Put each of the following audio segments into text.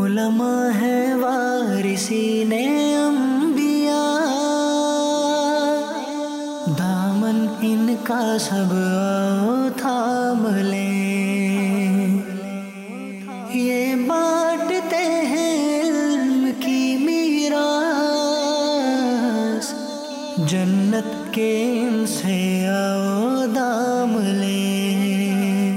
علماء ہے وارثین انبیاء، دامن ان کا سب آؤ تھام لیں، یہ بانٹتے ہیں علم کی میراث، جنت کے ان سے آؤ دام لیں۔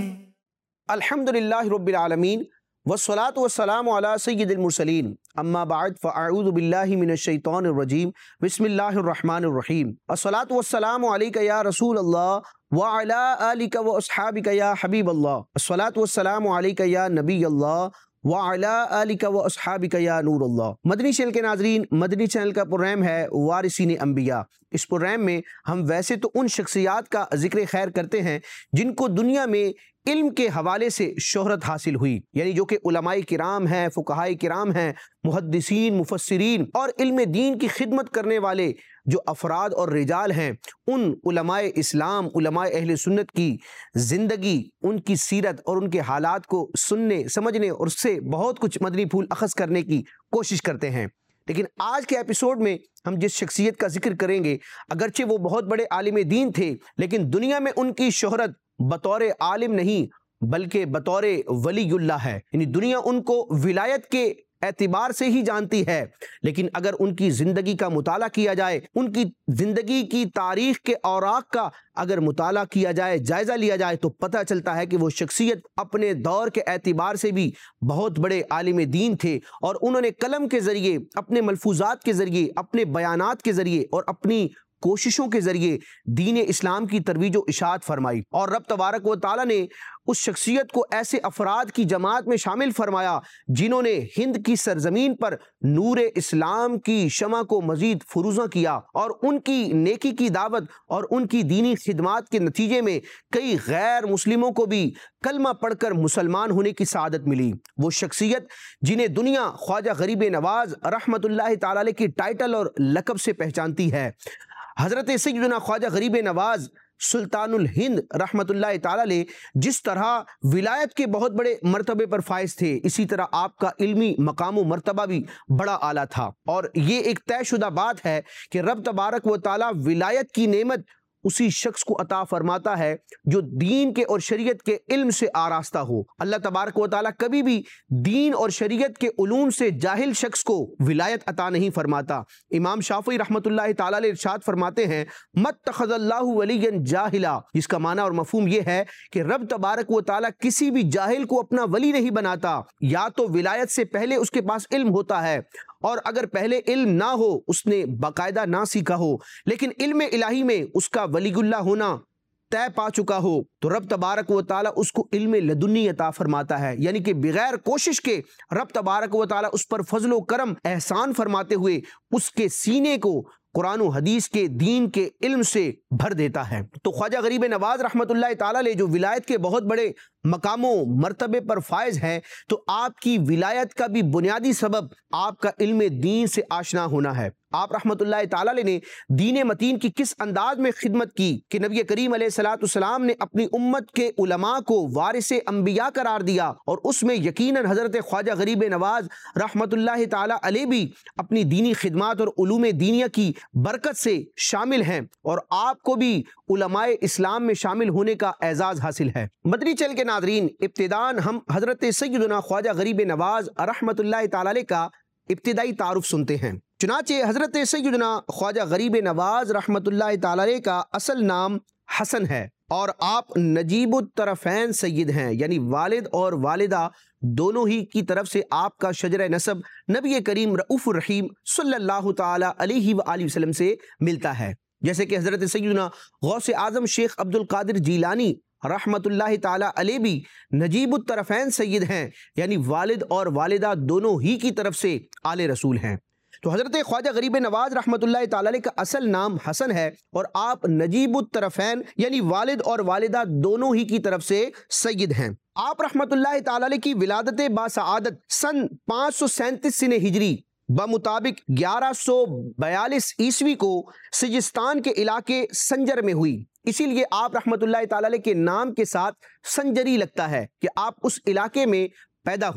الحمدللہ رب العالمین والصلاة والسلام علی سید المرسلین، اما بعد فاعوذ باللہ من الشیطان الرجیم، بسم اللہ الرحمن الرحیم۔ الصلاة والسلام علیک یا رسول اللہ وعلی آلک واصحابک یا حبیب اللہ، الصلاة والسلام علیک یا نبی اللہ وعلی آلک واصحابک یا نور اللہ۔ مدنی چینل کے ناظرین، مدنی چینل کا پروگرام ہے وارثین انبیاء۔ اس پروگرام میں ہم ویسے تو ان شخصیات کا ذکر خیر کرتے ہیں جن کو دنیا میں علم کے حوالے سے شہرت حاصل ہوئی، یعنی جو کہ علماء کرام ہیں، فقہاء کرام ہیں، محدثین، مفسرین اور علم دین کی خدمت کرنے والے جو افراد اور رجال ہیں، ان علماء اسلام، علماء اہل سنت کی زندگی، ان کی سیرت اور ان کے حالات کو سننے، سمجھنے اور اس سے بہت کچھ مدنی پھول اخذ کرنے کی کوشش کرتے ہیں۔ لیکن آج کے ایپیسوڈ میں ہم جس شخصیت کا ذکر کریں گے، اگرچہ وہ بہت بڑے عالم دین تھے، لیکن دنیا میں ان کی شہرت بطور عالم نہیں بلکہ بطور ولی اللہ ہے، یعنی دنیا ان کو ولایت کے اعتبار سے ہی جانتی ہے۔ لیکن اگر ان کی زندگی کا مطالعہ کیا جائے، ان کی زندگی کی تاریخ کے اوراق کا اگر مطالعہ کیا جائے، جائزہ لیا جائے، تو پتہ چلتا ہے کہ وہ شخصیت اپنے دور کے اعتبار سے بھی بہت بڑے عالم دین تھے، اور انہوں نے قلم کے ذریعے، اپنے ملفوظات کے ذریعے، اپنے بیانات کے ذریعے اور اپنی کوششوں کے ذریعے دین اسلام کی ترویج و اشاعت فرمائی، اور رب تبارک و تعالیٰ نے اس شخصیت کو ایسے افراد کی جماعت میں شامل فرمایا جنہوں نے ہند کی سرزمین پر نور اسلام کی شمع کو مزید فروزاں کیا، اور ان کی نیکی کی دعوت اور ان کی دینی خدمات کے نتیجے میں کئی غیر مسلموں کو بھی کلمہ پڑھ کر مسلمان ہونے کی سعادت ملی۔ وہ شخصیت جنہیں دنیا خواجہ غریب نواز رحمۃ اللہ تعالی علیہ کی ٹائٹل اور لقب سے پہچانتی ہے۔ حضرت سیدنا خواجہ غریب نواز سلطان الہند رحمۃ اللہ تعالی علیہ جس طرح ولایت کے بہت بڑے مرتبے پر فائز تھے، اسی طرح آپ کا علمی مقام و مرتبہ بھی بڑا اعلیٰ تھا، اور یہ ایک طے شدہ بات ہے کہ رب تبارک و تعالی ولایت کی نعمت اسی شخص کو عطا فرماتا ہے جو دین کے اور شریعت کے علم سے آراستہ ہو۔ اللہ تبارک و تعالیٰ کبھی بھی دین اور شریعت کے علوم سے جاہل شخص کو ولایت عطا نہیں فرماتا۔ امام شافعی رحمۃ اللہ تعالیٰ علیہ ارشاد فرماتے ہیں، مَتَّخَذَ اللَّهُ وَلِيًّا جَاهِلًا، جس کا معنی اور مفہوم یہ ہے کہ رب تبارک و تعالیٰ کسی بھی جاہل کو اپنا ولی نہیں بناتا، یا تو ولایت سے پہلے اس کے پاس علم ہوتا ہے، اور اگر پہلے علم نہ ہو، اس نے باقاعدہ نہ سیکھا ہو، لیکن علم الہی میں اس کا ولی اللہ ہونا طے پا چکا ہو، تو رب تبارک و تعالیٰ اس کو علم لدنی عطا فرماتا ہے، یعنی کہ بغیر کوشش کے رب تبارک و تعالیٰ اس پر فضل و کرم احسان فرماتے ہوئے اس کے سینے کو قرآن و حدیث کے دین کے علم سے بھر دیتا ہے۔ تو خواجہ غریب نواز رحمۃ اللہ تعالیٰ علیہ جو ولایت کے بہت بڑے مقام و مرتبے پر فائز ہیں، تو آپ کی ولایت کا بھی بنیادی سبب آپ کا علم دین سے آشنا ہونا ہے۔ آپ رحمۃ اللہ تعالیٰ علیہ نے دین متین کی کس انداز میں خدمت کی کہ نبی کریم علیہ الصلوۃ والسلام نے اپنی امت کے علماء کو وارث انبیاء قرار دیا، اور اس میں یقیناً حضرت خواجہ غریب نواز رحمۃ اللہ تعالیٰ علیہ بھی اپنی دینی خدمات اور علوم دینیہ کی برکت سے شامل ہیں، اور آپ کو بھی علماء اسلام میں شامل ہونے کا اعزاز حاصل ہے۔ مدنی چینل کے ناظرین، ابتداءً ہم حضرت سیدنا خواجہ غریب نواز رحمۃ اللہ تعالیٰ علیہ کا ابتدائی تعارف سنتے ہیں۔ چنانچہ حضرت سیدنا خواجہ غریب نواز رحمۃ اللہ تعالیٰ علیہ کا اصل نام حسن ہے، اور آپ نجیب الطرفین سید ہیں، یعنی والد اور والدہ دونوں ہی کی طرف سے آپ کا شجرہ نسب نبی کریم رؤوف الرحیم صلی اللہ تعالی علیہ وآلہ وسلم سے ملتا ہے، جیسے کہ حضرت سیدنا غوث اعظم شیخ عبد القادر جیلانی رحمۃ اللہ تعالی علیہ بھی نجیب الطرفین سید ہیں، یعنی والد اور والدہ دونوں ہی کی طرف سے آل رسول ہیں۔ تو حضرت خواجہ غریب نواز رحمۃ اللہ تعالی علیہ کا اصل نام حسن ہے، اور آپ نجیب الطرفین یعنی والد اور والدہ دونوں ہی کی طرف سے سید ہیں۔ آپ رحمۃ اللہ تعالی علیہ کی ولادت باسعادت سن 537 سن ہجری بمطابق 1142 عیسوی کو سجستان کے علاقے سنجر میں ہوئی، اسی لیے آپ رحمت اللہ تعالی علیہ کے نام کے ساتھ سنجری لگتا ہے کہ آپ اس علاقے میں پیدا ہوئے۔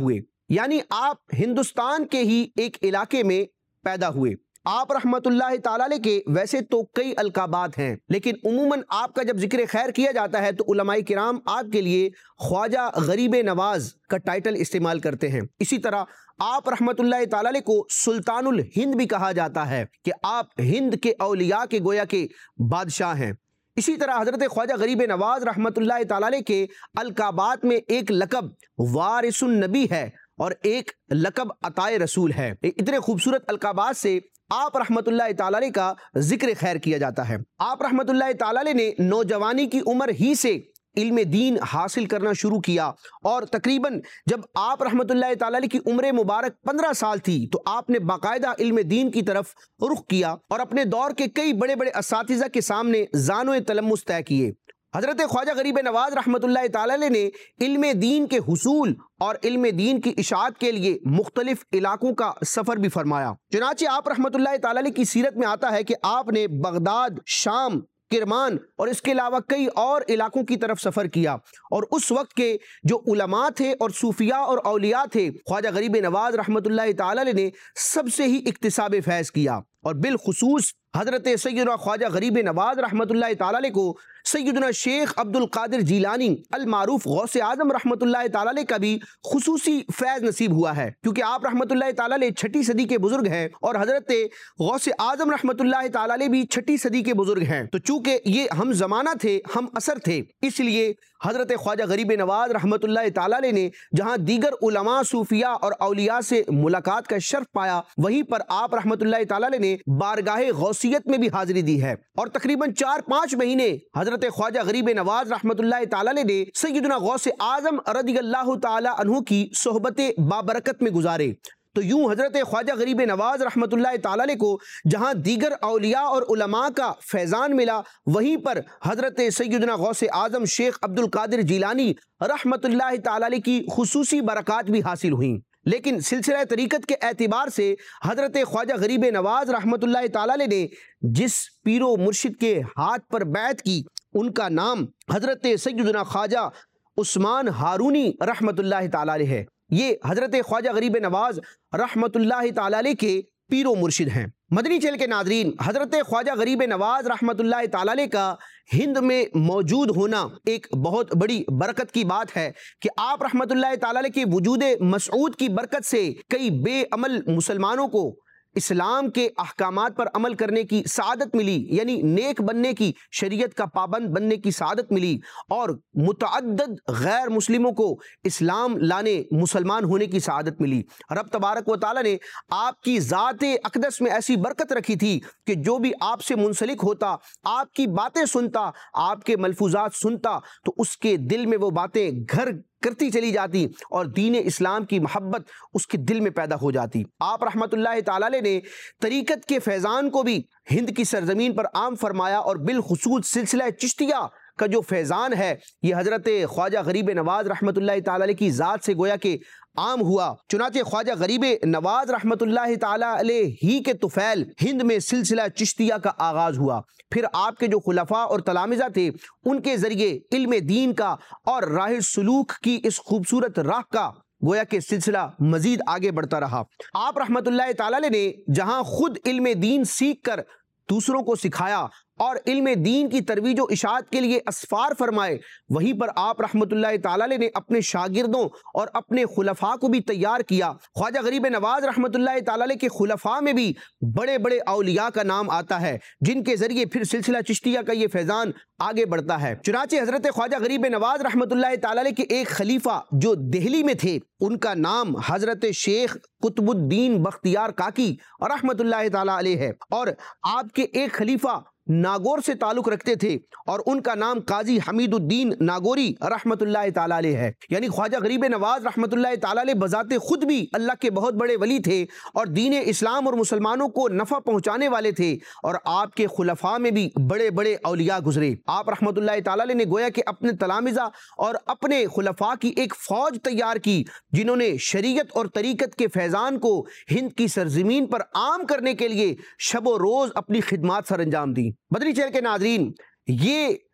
یعنی آپ ہندوستان کے ہی ایک علاقے میں پیدا ہوئے۔ آپ رحمت اللہ تعالیٰ علیہ کے ویسے تو کئی القابات ہیں، لیکن عموماً آپ کا جب ذکر خیر کیا جاتا ہے تو علماء کرام آپ کے لیے خواجہ غریب نواز کا ٹائٹل استعمال کرتے ہیں۔ اسی طرح آپ رحمت اللہ تعالیٰ علیہ کو سلطان الہند بھی کہا جاتا ہے کہ آپ ہند کے اولیاء کے گویا کے بادشاہ ہیں۔ اسی طرح حضرت خواجہ غریب نواز رحمت اللہ تعالیٰ علیہ کے القابات میں ایک لقب وارث النبی ہے اور ایک لقب عطائے رسول ہے۔ اتنے خوبصورت القابات سے آپ رحمت اللہ تعالیٰ علیہ کا ذکر خیر کیا جاتا ہے۔ آپ رحمت اللہ تعالیٰ علیہ نے نوجوانی کی عمر ہی سے علم دین حاصل کرنا شروع کیا، اور تقریباً جب آپ رحمت اللہ تعالیٰ علیہ کی عمر مبارک 15 سال تھی تو آپ نے باقاعدہ علم دین کی طرف رخ کیا اور اپنے دور کے کئی بڑے بڑے اساتذہ کے سامنے ذان و تلمس طے کیے۔ حضرت خواجہ غریب نواز رحمت اللہ تعالیٰ علیہ نے علم دین کے حصول اور علم دین کی اشاعت کے لیے مختلف علاقوں کا سفر بھی فرمایا۔ چنانچہ آپ رحمت اللہ تعالیٰ علیہ کی سیرت میں آتا ہے کہ آپ نے بغداد، شام، کرمان اور اس کے علاوہ کئی اور علاقوں کی طرف سفر کیا، اور اس وقت کے جو علماء تھے اور صوفیاء اور اولیاء تھے، خواجہ غریب نواز رحمت اللہ تعالیٰ علیہ نے سب سے ہی اکتساب فیض کیا، اور بالخصوص حضرت سیدنا خواجہ غریب نواز رحمت اللہ تعالیٰ علیہ کو سیدنا شیخ عبد القادر جیلانی المعروف غوث اعظم رحمت اللہ تعالیٰ علیہ کا بھی خصوصی فیض نصیب ہوا ہے، کیونکہ آپ رحمت اللہ تعالیٰ علیہ 6 صدی کے بزرگ ہیں اور حضرت غوث اعظم رحمت اللہ تعالیٰ علیہ بھی 6 صدی کے بزرگ ہیں۔ تو چونکہ یہ ہم زمانہ تھے، ہم اثر تھے، اس لیے حضرت خواجہ غریب نواز رحمت اللہ تعالیٰ علیہ نے جہاں دیگر علماء، صوفیاء اور اولیاء سے ملاقات کا شرف پایا، وہیں پر آپ رحمت اللہ تعالیٰ علیہ نے بارگاہ غوثیت میں بھی حاضری دی ہے، اور تقریباً 4-5 مہینے حضرت خواجہ غریب نواز رحمت اللہ تعالیٰ علیہ نے سیدنا غوث اعظم رضی اللہ تعالیٰ عنہ کی صحبت بابرکت میں گزارے۔ تو یوں حضرت خواجہ غریب نواز رحمت اللہ تعالیٰ علیہ کو جہاں دیگر اولیاء اور علماء کا فیضان ملا، وہیں پر حضرت سیدنا غوث اعظم شیخ عبد القادر جیلانی رحمت اللہ تعالیٰ علیہ کی خصوصی برکات بھی حاصل ہوئیں۔ لیکن سلسلہ طریقت کے اعتبار سے حضرت خواجہ غریب نواز رحمت اللہ تعالیٰ علیہ نے جس پیر و مرشد کے ہاتھ پر بیعت کی، ان کا نام حضرت سیدنا خواجہ عثمان ہارونی رحمت اللہ تعالیٰ علیہ ہے۔ یہ حضرت خواجہ غریب نواز رحمت اللہ تعالیٰ علیہ کے پیر و مرشد ہیں۔ مدنی چینل کے ناظرین، حضرت خواجہ غریب نواز رحمت اللہ تعالیٰ علیہ کا ہند میں موجود ہونا ایک بہت بڑی برکت کی بات ہے کہ آپ رحمت اللہ تعالیٰ علیہ کے وجود مسعود کی برکت سے کئی بے عمل مسلمانوں کو اسلام کے احکامات پر عمل کرنے کی سعادت ملی، یعنی نیک بننے کی، شریعت کا پابند بننے کی سعادت ملی، اور متعدد غیر مسلموں کو اسلام لانے، مسلمان ہونے کی سعادت ملی۔ رب تبارک و تعالیٰ نے آپ کی ذات اقدس میں ایسی برکت رکھی تھی کہ جو بھی آپ سے منسلک ہوتا، آپ کی باتیں سنتا، آپ کے ملفوظات سنتا، تو اس کے دل میں وہ باتیں گھر کرتی چلی جاتی اور دین اسلام کی محبت اس کے دل میں پیدا ہو جاتی۔ آپ رحمت اللہ تعالیٰ علیہ نے طریقت کے فیضان کو بھی ہند کی سرزمین پر عام فرمایا، اور بالخصوص سلسلہ چشتیہ کا جو فیضان ہے یہ حضرت خواجہ غریب نواز رحمت اللہ تعالیٰ علیہ کی ذات سے گویا کہ عام ہوا۔ چنانچہ خواجہ غریب نواز رحمت اللہ تعالیٰ علیہ ہی کے طفیل ہند میں سلسلہ چشتیہ کا آغاز ہوا، پھر آپ کے جو خلفاء اور تلامذہ تھے ان کے ذریعے علم دین کا اور راہ سلوک کی اس خوبصورت راہ کا گویا کہ سلسلہ مزید آگے بڑھتا رہا۔ آپ رحمت اللہ تعالیٰ علیہ نے جہاں خود علم دین سیکھ کر دوسروں کو سکھایا اور علم دین کی ترویج و اشاعت کے لیے اسفار فرمائے، وہیں پر آپ رحمت اللہ تعالیٰ علیہ نے اپنے شاگردوں اور اپنے خلفاء کو بھی تیار کیا۔ خواجہ غریب نواز رحمت اللہ تعالیٰ علیہ کے خلفاء میں بھی بڑے بڑے اولیاء کا نام آتا ہے، جن کے ذریعے پھر سلسلہ چشتیہ کا یہ فیضان آگے بڑھتا ہے۔ چنانچہ حضرت خواجہ غریب نواز رحمت اللہ تعالیٰ علیہ کے ایک خلیفہ جو دہلی میں تھے، ان کا نام حضرت شیخ قطب الدین بختیار کاکی رحمت اللہ تعالیٰ علیہ ہے، اور آپ کے ایک خلیفہ ناگور سے تعلق رکھتے تھے اور ان کا نام قاضی حمید الدین ناگوری رحمت اللہ تعالیٰ علیہ ہے۔ یعنی خواجہ غریب نواز رحمت اللہ تعالیٰ علیہ بذات خود بھی اللہ کے بہت بڑے ولی تھے اور دین اسلام اور مسلمانوں کو نفع پہنچانے والے تھے، اور آپ کے خلفاء میں بھی بڑے بڑے اولیاء گزرے۔ آپ رحمت اللہ تعالیٰ علیہ نے گویا کہ اپنے تلامذہ اور اپنے خلفاء کی ایک فوج تیار کی، جنہوں نے شریعت اور طریقت کے فیضان کو ہند کی سرزمین پر عام کرنے کے لیے شب و روز اپنی خدمات سر انجام دی۔ مدنی چینل کے ناظرین، یہ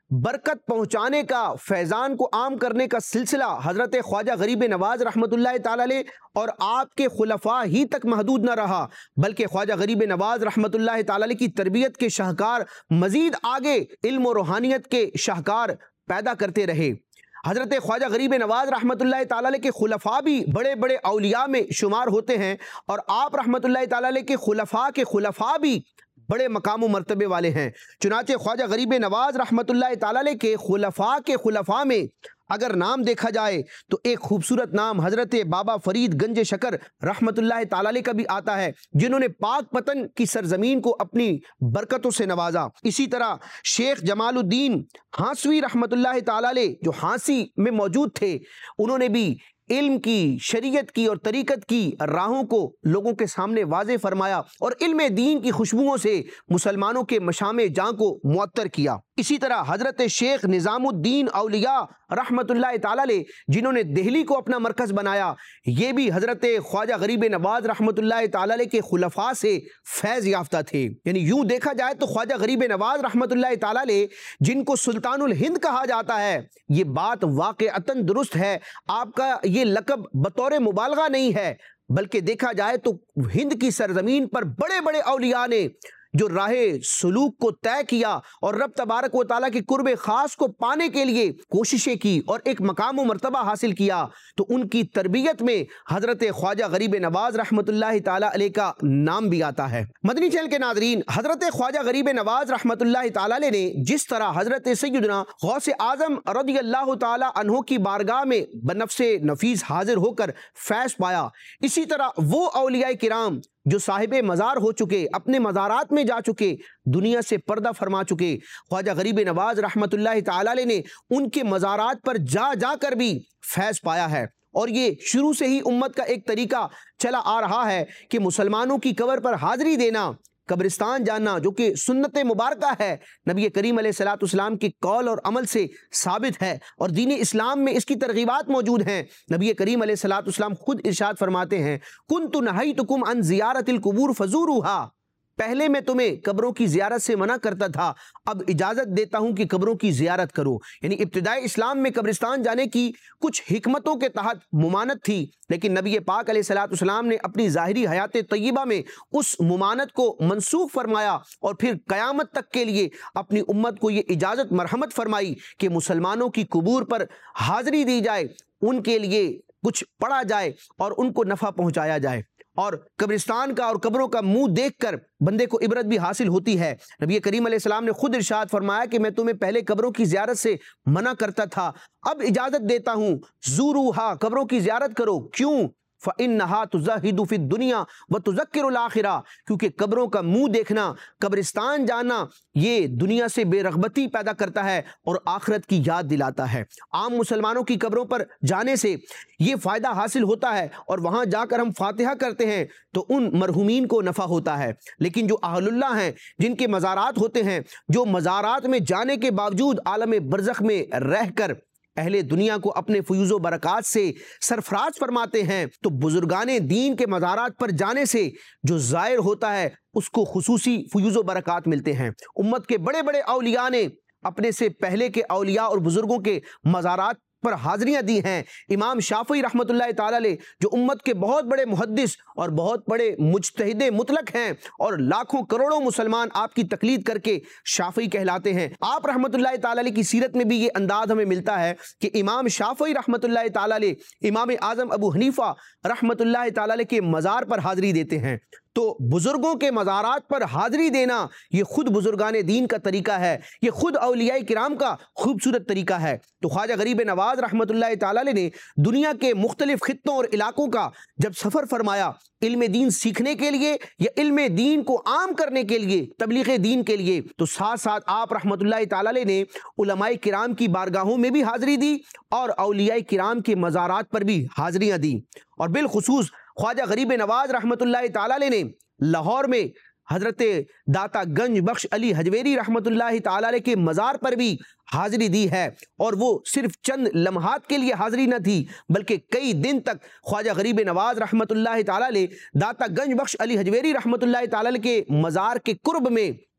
برکت پہنچانے کا، فیضان کو عام کرنے کا سلسلہ حضرت خواجہ غریب نواز رحمۃ اللہ تعالی علیہ اور آپ کے خلفاء ہی تک محدود نہ رہا، بلکہ خواجہ غریب نواز رحمۃ اللہ تعالی علیہ کی تربیت کے شاہکار مزید آگے علم و روحانیت کے شاہکار پیدا کرتے رہے۔ حضرت خواجہ غریب نواز رحمۃ اللہ تعالی علیہ کے خلفاء بھی بڑے بڑے اولیاء میں شمار ہوتے ہیں، اور آپ رحمۃ اللہ تعالی علیہ کے خلفاء بھی بڑے مقام و مرتبے والے ہیں۔ چنانچہ خواجہ غریب نواز رحمۃ اللہ تعالی علیہ کے خلفاء میں اگر نام دیکھا جائے تو ایک خوبصورت نام حضرت بابا فرید گنج شکر رحمۃ اللہ تعالی علیہ کا بھی آتا ہے، جنہوں نے پاک پتن کی سرزمین کو اپنی برکتوں سے نوازا۔ اسی طرح شیخ جمال الدین ہانسوی رحمۃ اللہ تعالی علیہ جو ہانسی میں موجود تھے، انہوں نے بھی علم کی، شریعت کی اور طریقت کی راہوں کو لوگوں کے سامنے واضح فرمایا اور علم دین کی خوشبوؤں سے مسلمانوں کے مشام جاں کو معطر کیا۔ اسی طرح حضرت شیخ نظام الدین اولیاء رحمت اللہ تعالی علیہ جنہوں نے دہلی کو اپنا مرکز بنایا، یہ بھی حضرت خواجہ غریب نواز رحمت اللہ تعالی علیہ کے خلفاء سے فیض یافتہ تھے۔ یعنی یوں دیکھا جائے تو خواجہ غریب نواز رحمت اللہ تعالی علیہ جن کو سلطان الہند کہا جاتا ہے، یہ بات واقعتاً درست ہے۔ آپ کا یہ لقب بطور مبالغہ نہیں ہے، بلکہ دیکھا جائے تو ہند کی سرزمین پر بڑے بڑے اولیاء نے جو راہ سلوک کو طے کیا اور رب تبارک و تعالیٰ کے قرب خاص کو پانے کے لیے کوششیں کی اور ایک مقام و مرتبہ حاصل کیا، تو ان کی تربیت میں حضرت خواجہ غریب نواز رحمت اللہ تعالیٰ علیہ کا نام بھی آتا ہے۔ مدنی چینل کے ناظرین، حضرت خواجہ غریب نواز رحمت اللہ تعالیٰ علیہ نے جس طرح حضرت سیدنا غوث اعظم رضی اللہ تعالیٰ عنہ کی بارگاہ میں بنفس نفیس حاضر ہو کر فیض پایا، اسی طرح وہ اولیاء کرام جو صاحب مزار ہو چکے، اپنے مزارات میں جا چکے، دنیا سے پردہ فرما چکے، خواجہ غریب نواز رحمت اللہ تعالی علیہ نے ان کے مزارات پر جا کر بھی فیض پایا ہے۔ اور یہ شروع سے ہی امت کا ایک طریقہ چلا آ رہا ہے کہ مسلمانوں کی قبر پر حاضری دینا، قبرستان جانا، جو کہ سنت مبارکہ ہے، نبی کریم علیہ الصلوۃ والسلام کی قول اور عمل سے ثابت ہے، اور دین اسلام میں اس کی ترغیبات موجود ہیں۔ نبی کریم علیہ الصلوۃ والسلام خود ارشاد فرماتے ہیں، کنت نہیتکم عن زیارت القبور فزوروها، پہلے میں تمہیں قبروں کی زیارت سے منع کرتا تھا، اب اجازت دیتا ہوں کہ قبروں کی زیارت کرو۔ یعنی ابتدائی اسلام میں قبرستان جانے کی کچھ حکمتوں کے تحت ممانت تھی، لیکن نبی پاک علیہ الصلوۃ والسلام نے اپنی ظاہری حیات طیبہ میں اس ممانت کو منسوخ فرمایا، اور پھر قیامت تک کے لیے اپنی امت کو یہ اجازت مرحمت فرمائی کہ مسلمانوں کی قبور پر حاضری دی جائے، ان کے لیے کچھ پڑھا جائے اور ان کو نفع پہنچایا جائے۔ اور قبرستان کا اور قبروں کا منہ دیکھ کر بندے کو عبرت بھی حاصل ہوتی ہے۔ نبی کریم علیہ السلام نے خود ارشاد فرمایا کہ میں تمہیں پہلے قبروں کی زیارت سے منع کرتا تھا، اب اجازت دیتا ہوں، زوروہا، قبروں کی زیارت کرو۔ کیوں؟ فَإِنَّهَا تُزَهِّدُ فِي الدُّنْيَا وَتُذَكِّرُ الْآخِرَةَ، کیونکہ قبروں کا منہ دیکھنا، قبرستان جانا، یہ دنیا سے بے رغبتی پیدا کرتا ہے اور آخرت کی یاد دلاتا ہے۔ عام مسلمانوں کی قبروں پر جانے سے یہ فائدہ حاصل ہوتا ہے، اور وہاں جا کر ہم فاتحہ کرتے ہیں تو ان مرحومین کو نفع ہوتا ہے، لیکن جو اہل اللہ ہیں، جن کے مزارات ہوتے ہیں، جو مزارات میں جانے کے باوجود عالم برزخ میں رہ کر اہل دنیا کو اپنے فیوز و برکات سے سرفراز فرماتے ہیں، تو بزرگان دین کے مزارات پر جانے سے جو زائر ہوتا ہے اس کو خصوصی فیوز و برکات ملتے ہیں۔ امت کے بڑے بڑے اولیاء نے اپنے سے پہلے کے اولیاء اور بزرگوں کے مزارات پر حاضریاں دی ہیں۔ امام شافعی رحمت اللہ تعالی علیہ جو امت کے بہت بڑے محدث اور بہت بڑے مجتہد مطلق ہیں، اور لاکھوں کروڑوں مسلمان آپ کی تقلید کر کے شافعی کہلاتے ہیں، آپ رحمت اللہ تعالی علیہ کی سیرت میں بھی یہ انداز ہمیں ملتا ہے کہ امام شافعی رحمت اللہ تعالی علیہ امام اعظم ابو حنیفہ رحمت اللہ تعالی علیہ کے مزار پر حاضری دیتے ہیں۔ تو بزرگوں کے مزارات پر حاضری دینا یہ خود بزرگان دین کا طریقہ ہے، یہ خود اولیاء کرام کا خوبصورت طریقہ ہے۔ تو خواجہ غریب نواز رحمت اللہ تعالی علیہ نے دنیا کے مختلف خطوں اور علاقوں کا جب سفر فرمایا علم دین سیکھنے کے لیے یا علم دین کو عام کرنے کے لیے، تبلیغ دین کے لیے، تو ساتھ ساتھ آپ رحمت اللہ تعالی علیہ نے علماء کرام کی بارگاہوں میں بھی حاضری دی اور اولیاء کرام کے مزارات پر بھی حاضریاں دی۔ اور بالخصوص خواجہ غریب نواز رحمت اللہ تعالی علیہ نے لاہور میں حضرت داتا گنج بخش علی حجویری رحمت اللہ تعالی علیہ کے مزار پر بھی حاضری دی ہے، اور وہ صرف چند لمحات کے لیے حاضری نہ تھی بلکہ کئی دن تک خواجہ غریب نواز رحمت اللہ تعالی علیہ داتا گنج بخش علی حجویری رحمت اللہ تعالی علیہ کے مزار کے قرب میں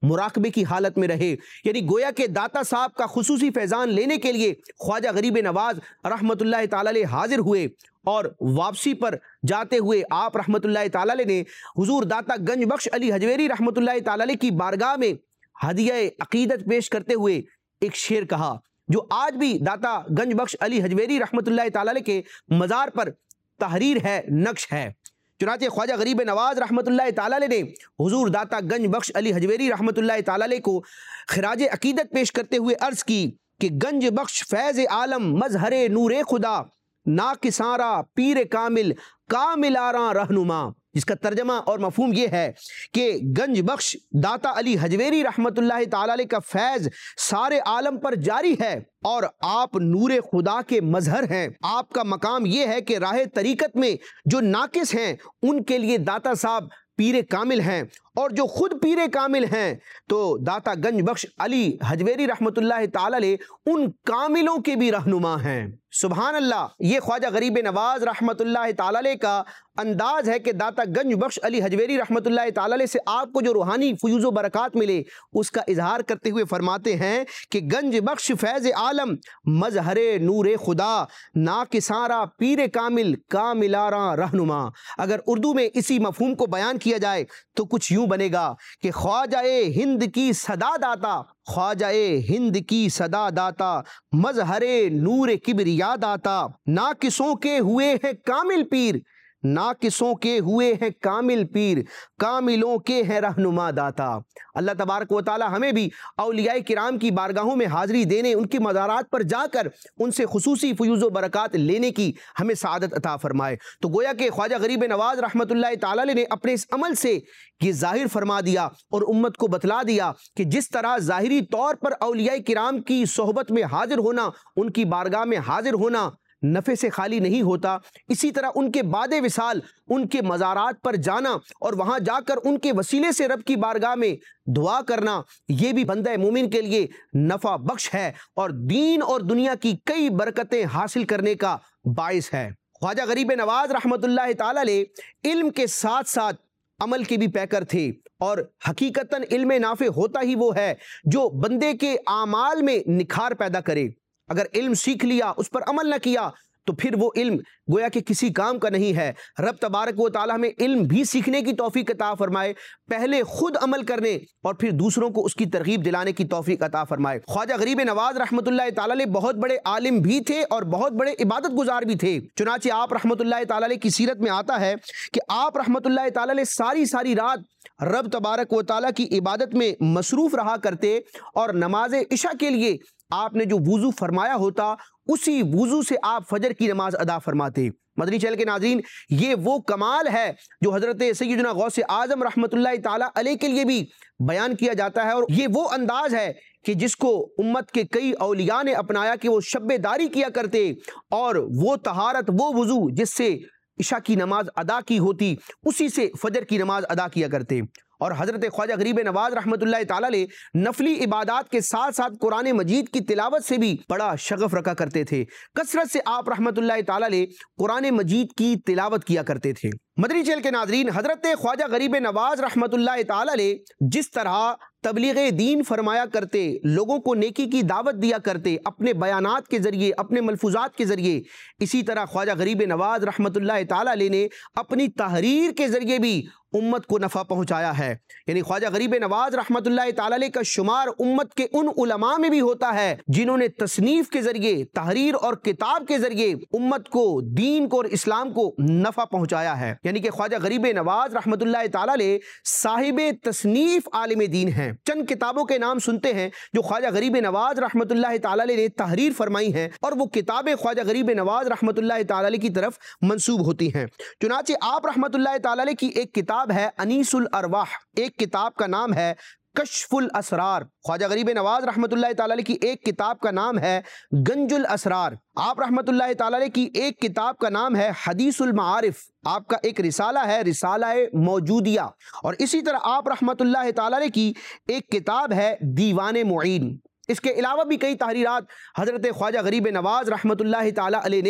مراقبے کی حالت میں رہے۔ یعنی گویا کہ داتا صاحب کا خصوصی فیضان لینے کے لیے خواجہ غریب نواز رحمۃ اللہ تعالی علیہ حاضر ہوئے، اور واپسی پر جاتے ہوئے آپ رحمۃ اللہ تعالی علیہ نے حضور داتا گنج بخش علی حجویری رحمۃ اللہ تعالی علیہ کی بارگاہ میں ہدیہ عقیدت پیش کرتے ہوئے ایک شعر کہا، جو آج بھی داتا گنج بخش علی حجویری رحمۃ اللہ تعالی علیہ کے مزار پر تحریر ہے، نقش ہے۔ چنانچہ خواجہ غریب نواز رحمۃ اللہ تعالی علیہ نے حضور داتا گنج بخش علی حجویری رحمۃ اللہ تعالی علیہ کو خراج عقیدت پیش کرتے ہوئے عرض کی کہ گنج بخش فیض عالم مظہر نور خدا، ناکسارا پیر کامل کامل آراں رہنما، جس کا ترجمہ اور مفہوم یہ ہے کہ گنج بخش داتا علی حجویری رحمۃ اللہ تعالی علیہ کا فیض سارے عالم پر جاری ہے، اور آپ نور خدا کے مظہر ہیں۔ آپ کا مقام یہ ہے کہ راہ طریقت میں جو ناقص ہیں ان کے لیے داتا صاحب پیر کامل ہیں، اور جو خود پیر کامل ہیں تو داتا گنج بخش علی حجویری رحمۃ اللہ تعالی علیہ ان کاملوں کے بھی رہنما ہیں۔ سبحان اللہ، یہ خواجہ غریب نواز رحمۃ اللہ تعالی علیہ کا انداز ہے کہ داتا گنج بخش علی حجویری رحمۃ اللہ تعالی علیہ سے آپ کو جو روحانی فیوز و برکات ملے اس کا اظہار کرتے ہوئے فرماتے ہیں کہ گنج بخش فیض عالم مظہر نور خدا، ناکسارا پیر کامل کامل آراں رہنما۔ اگر اردو میں اسی مفہوم کو بیان کیا جائے تو کچھ یوں بنے گا کہ خواجہ ہند کی صدا داتا، خواجہ ہند کی صدا داتا، مظہر نور کبریا داتا، ناقصوں کے ہوئے ہیں کامل پیر، ناقصوں کے ہوئے ہیں کامل پیر، کاملوں کے ہیں رہنما داتا۔ اللہ تبارک و تعالی ہمیں بھی اولیاء کرام کی بارگاہوں میں حاضری دینے، ان کی مزارات پر جا کر ان سے خصوصی فیوز و برکات لینے کی ہمیں سعادت عطا فرمائے۔ تو گویا کہ خواجہ غریب نواز رحمۃ اللہ تعالی علیہ نے اپنے اس عمل سے یہ ظاہر فرما دیا اور امت کو بتلا دیا کہ جس طرح ظاہری طور پر اولیاء کرام کی صحبت میں حاضر ہونا، ان کی بارگاہ میں حاضر ہونا نفع سے خالی نہیں ہوتا، اسی طرح ان کے بعد وصال ان کے مزارات پر جانا اور وہاں جا کر ان کے وسیلے سے رب کی بارگاہ میں دعا کرنا، یہ بھی بندہ مومن کے لیے نفع بخش ہے اور دین اور دنیا کی کئی برکتیں حاصل کرنے کا باعث ہے۔ خواجہ غریب نواز رحمۃ اللہ تعالی علیہ علم کے ساتھ ساتھ عمل کے بھی پیکر تھے، اور حقیقتاً علم نافع ہوتا ہی وہ ہے جو بندے کے اعمال میں نکھار پیدا کرے۔ اگر علم سیکھ لیا اس پر عمل نہ کیا تو پھر وہ علم گویا کہ کسی کام کا نہیں ہے۔ رب تبارک و تعالی ہمیں علم بھی سیکھنے کی توفیق عطا فرمائے، پہلے خود عمل کرنے اور پھر دوسروں کو اس کی ترغیب دلانے کی توفیق عطا فرمائے۔ خواجہ غریب نواز رحمۃ اللہ تعالی علیہ بہت بڑے عالم بھی تھے اور بہت بڑے عبادت گزار بھی تھے۔ چنانچہ آپ رحمۃ اللہ تعالی علیہ کی سیرت میں آتا ہے کہ آپ رحمۃ اللہ تعالی علیہ ساری رات رب تبارک و تعالی کی عبادت میں مصروف رہا کرتے، اور نماز عشاء کے لیے آپ نے جو وضو فرمایا ہوتا اسی وضو سے آپ فجر کی نماز ادا فرماتے۔ مدنی چینل کے ناظرین، یہ وہ کمال ہے جو حضرت سیدنا غوث اعظم رحمۃ اللہ تعالی علیہ کے لیے بھی بیان کیا جاتا ہے، اور یہ وہ انداز ہے کہ جس کو امت کے کئی اولیاء نے اپنایا کہ وہ شب داری کیا کرتے، اور وہ طہارت، وہ وضو جس سے عشاء کی نماز ادا کی ہوتی اسی سے فجر کی نماز ادا کیا کرتے۔ اور حضرت خواجہ غریب نواز رحمۃ اللہ تعالی علیہ نفلی عبادات کے ساتھ ساتھ قرآن مجید کی تلاوت سے بھی بڑا شغف رکھا کرتے تھے۔ کثرت سے آپ رحمۃ اللہ تعالی علیہ قرآن مجید کی تلاوت کیا کرتے تھے۔ مدنی چینل کے ناظرین، حضرت خواجہ غریب نواز رحمۃ اللہ تعالی علیہ جس طرح تبلیغ دین فرمایا کرتے، لوگوں کو نیکی کی دعوت دیا کرتے اپنے بیانات کے ذریعے، اپنے ملفوظات کے ذریعے، اسی طرح خواجہ غریب نواز رحمۃ اللہ تعالی علیہ نے اپنی تحریر کے ذریعے بھی امت کو نفع پہنچایا ہے۔ یعنی خواجہ غریب نواز رحمۃ اللہ تعالی علیہ کا شمار امت کے ان علماء میں بھی ہوتا ہے جنہوں نے تصنیف کے ذریعے، تحریر اور کتاب کے ذریعے امت کو، دین کو اور اسلام کو نفع پہنچایا ہے۔ یعنی کہ خواجہ غریب نواز رحمۃ اللہ تعالی علیہ صاحب تصنیف عالم دین ہیں۔ چند کتابوں کے نام سنتے ہیں جو خواجہ غریب نواز رحمۃ اللہ تعالی علیہ نے تحریر فرمائی ہیں، اور وہ کتابیں خواجہ غریب نواز رحمۃ اللہ تعالی علیہ کی طرف منسوب ہوتی ہیں۔ چنانچہ آپ رحمۃ اللہ تعالی علیہ کی ایک کتاب ہے انیس الارواح، ایک کتاب کا نام ہے کشف الاسرار۔ خواجہ غریب نواز رحمۃ اللہ تعالی علیہ کی ایک کتاب کا نام ہے گنج الاسرار۔ آپ رحمۃ اللہ تعالی علیہ کی ایک کتاب کا نام ہے حدیث المعارف۔ آپ کا ایک رسالہ ہے رسالہ موجودیہ، اور اسی طرح آپ رحمۃ اللہ تعالی علیہ کی ایک کتاب ہے دیوان معین۔ اس کے علاوہ بھی کئی تحریرات حضرت خواجہ غریب نواز رحمۃ اللہ تعالی علیہ نے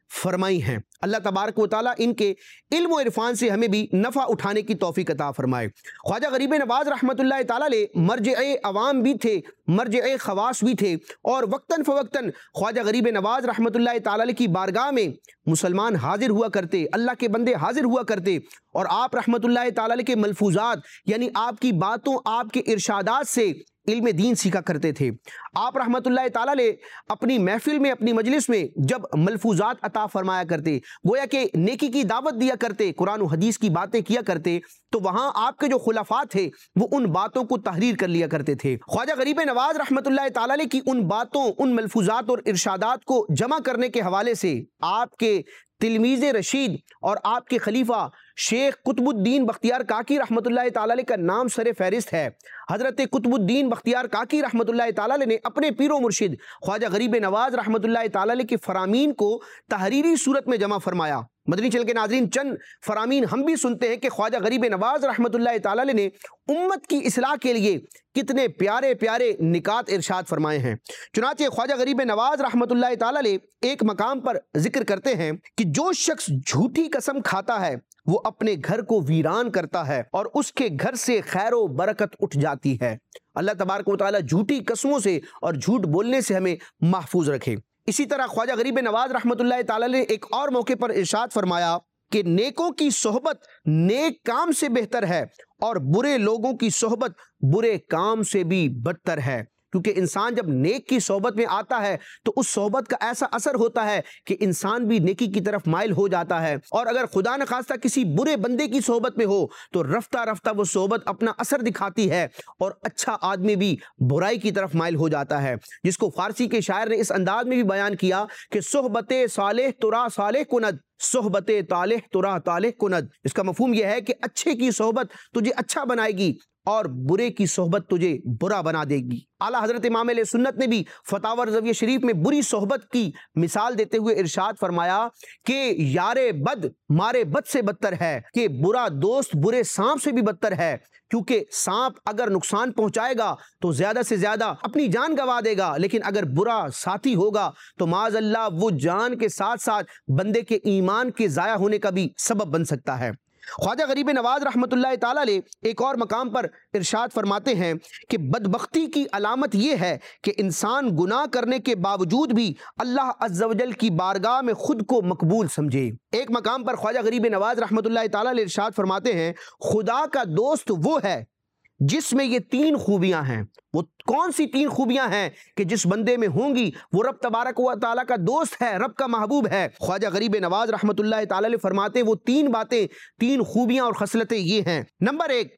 فرمائی ہیں۔ اللہ تبارک و تعالیٰ ان کے علم و عرفان سے ہمیں بھی نفع اٹھانے کی توفیق عطا فرمائے۔ خواجہ غریب نواز رحمۃ اللہ تعالیٰ علیہ مرجع عوام بھی تھے، مرجع خواص بھی تھے، اور وقتاً فوقتاً خواجہ غریب نواز رحمۃ اللہ تعالیٰ علیہ کی بارگاہ میں مسلمان حاضر ہوا کرتے، اللہ کے بندے حاضر ہوا کرتے، اور آپ رحمۃ اللہ تعالیٰ علیہ کے ملفوظات یعنی آپ کی باتوں، آپ کے ارشادات سے علم دین سیکھا کرتے تھے۔ آپ رحمۃ اللہ تعالیٰ علیہ اپنی محفل میں، اپنی مجلس میں جب ملفوظات عطا فرمایا کرتے، گویا کہ نیکی کی دعوت دیا کرتے، قرآن و حدیث کی باتیں کیا کرتے، تو وہاں آپ کے جو خلفاء تھے وہ ان باتوں کو تحریر کر لیا کرتے تھے۔ خواجہ غریب نواز رحمۃ اللہ تعالیٰ علیہ کی ان باتوں، ان ملفوظات اور ارشادات کو جمع کرنے کے حوالے سے آپ کے تلمیذ رشید اور آپ کے خلیفہ شیخ قطب الدین بختیار کاکی رحمۃ اللہ تعالیٰ علیہ کا نام سر فہرست ہے۔ حضرت قطب الدین بختیار کاکی رحمۃ اللہ تعالیٰ علیہ نے اپنے پیر و مرشد خواجہ غریب نواز رحمۃ اللہ تعالیٰ علیہ کے فرامین کو تحریری صورت میں جمع فرمایا۔ مدنی چل کے ناظرین، چند فرامین ہم بھی سنتے ہیں کہ خواجہ غریب نواز رحمۃ اللہ تعالیٰ علیہ نے امت کی اصلاح کے لیے کتنے پیارے پیارے نکات ارشاد فرمائے ہیں۔ چنانچہ خواجہ غریب نواز رحمۃ اللہ تعالیٰ علیہ ایک مقام پر ذکر کرتے ہیں کہ جو شخص جھوٹی قسم کھاتا ہے وہ اپنے گھر کو ویران کرتا ہے اور اس کے گھر سے خیر و برکت اٹھ جاتی ہے۔ اللہ تبارک و تعالیٰ جھوٹی قسموں سے اور جھوٹ بولنے سے ہمیں محفوظ رکھے۔ اسی طرح خواجہ غریب نواز رحمۃ اللہ تعالیٰ نے ایک اور موقع پر ارشاد فرمایا کہ نیکوں کی صحبت نیک کام سے بہتر ہے اور برے لوگوں کی صحبت برے کام سے بھی بدتر ہے، کیونکہ انسان جب نیک کی صحبت میں آتا ہے تو اس صحبت کا ایسا اثر ہوتا ہے کہ انسان بھی نیکی کی طرف مائل ہو جاتا ہے، اور اگر خدا نخواستہ کسی برے بندے کی صحبت میں ہو تو رفتہ رفتہ وہ صحبت اپنا اثر دکھاتی ہے اور اچھا آدمی بھی برائی کی طرف مائل ہو جاتا ہے، جس کو فارسی کے شاعر نے اس انداز میں بھی بیان کیا کہ صحبت صالح ترا صالح کند، صحبت طالح ترا طالح کند۔ اس کا مفہوم یہ ہے کہ اچھے کی صحبت تجھے اچھا بنائے گی اور برے کی صحبت تجھے برا بنا دے گی۔ اعلیٰ حضرت امام علیہ سنت نے بھی فتاوی رضویہ شریف میں بری صحبت کی مثال دیتے ہوئے ارشاد فرمایا کہ یار بد مارے بد سے بدتر ہے، کہ برا دوست برے سانپ سے بھی بدتر ہے، کیونکہ سانپ اگر نقصان پہنچائے گا تو زیادہ سے زیادہ اپنی جان گنوا دے گا، لیکن اگر برا ساتھی ہوگا تو معاذ اللہ وہ جان کے ساتھ ساتھ بندے کے ایمان کے ضائع ہونے کا بھی سبب بن سکتا ہے۔ خواجہ غریب نواز رحمۃ اللہ تعالیٰ علیہ ایک اور مقام پر ارشاد فرماتے ہیں کہ بدبختی کی علامت یہ ہے کہ انسان گناہ کرنے کے باوجود بھی اللہ عز و جل کی بارگاہ میں خود کو مقبول سمجھے۔ ایک مقام پر خواجہ غریب نواز رحمۃ اللہ تعالیٰ علیہ ارشاد فرماتے ہیں خدا کا دوست وہ ہے جس میں یہ تین خوبیاں ہیں۔ وہ کون سی تین خوبیاں ہیں کہ جس بندے میں ہوں گی وہ رب تبارک و تعالیٰ کا دوست ہے، رب کا محبوب ہے؟ خواجہ غریب نواز رحمۃ اللہ تعالیٰ علیہ فرماتے وہ تین باتیں، تین خوبیاں اور خصلتیں یہ ہیں۔ نمبر 1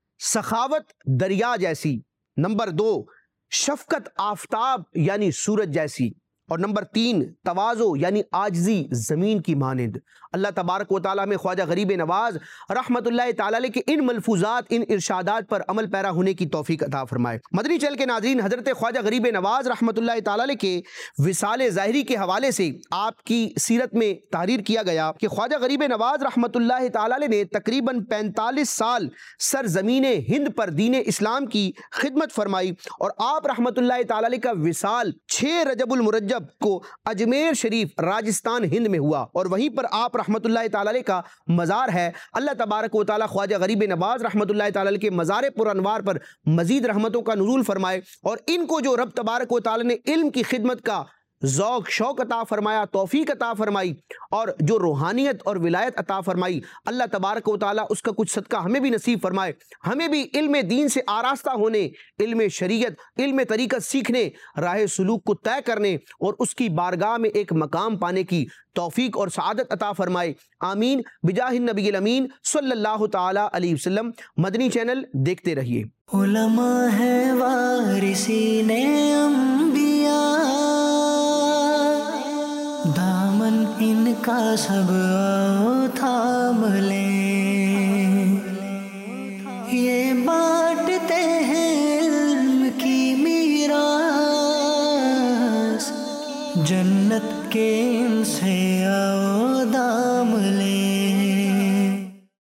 سخاوت دریا جیسی، نمبر 2 شفقت آفتاب یعنی سورج جیسی، اور نمبر 3 تواضع یعنی عاجزی زمین کی مانند۔ اللہ تبارک و تعالیٰ میں خواجہ غریب نواز رحمت اللہ تعالیٰ علیہ کے ان ملفوظات، ان ارشادات پر عمل پیرا ہونے کی توفیق عطا فرمائے۔ مدنی چل کے ناظرین، حضرت خواجہ غریب نواز رحمت اللہ تعالیٰ علیہ کے وصال ظاہری کے حوالے سے آپ کی سیرت میں تحریر کیا گیا کہ خواجہ غریب نواز رحمت اللہ تعالیٰ علیہ نے تقریباً 45 سال سرزمین ہند پر دین اسلام کی خدمت فرمائی، اور آپ رحمت اللہ تعالیٰ علیہ کا وصال 6 رجب المرجب کو اجمیر شریف راجستھان ہند میں ہوا، اور وہیں پر آپ رحمت اللہ تعالیٰ علیہ کا مزار ہے۔ اللہ تبارک و تعالیٰ خواجہ غریب نواز رحمت اللہ تعالیٰ علیہ کے مزار پر انوار پر مزید رحمتوں کا نزول فرمائے، اور ان کو جو رب تبارک و تعالیٰ نے علم کی خدمت کا ذوق شوق عطا فرمایا، توفیق عطا فرمائی، اور جو روحانیت اور ولایت عطا فرمائی، اللہ تبارک و تعالیٰ اس کا کچھ صدقہ ہمیں بھی نصیب فرمائے۔ ہمیں بھی علم دین سے آراستہ ہونے، علم شریعت، علم طریقت سیکھنے، راہ سلوک کو طے کرنے اور اس کی بارگاہ میں ایک مقام پانے کی توفیق اور سعادت عطا فرمائے۔ آمین بجاہ النبی الامین صلی اللہ تعالی علیہ وسلم۔ مدنی چینل دیکھتے رہیے۔ علماء ہے وارثین انبیاء، دامن ان کا سب آؤ تھام لیں، یہ بانٹتے ہیں علم کی میراث، جنت کے ان سے آؤ دام لیں۔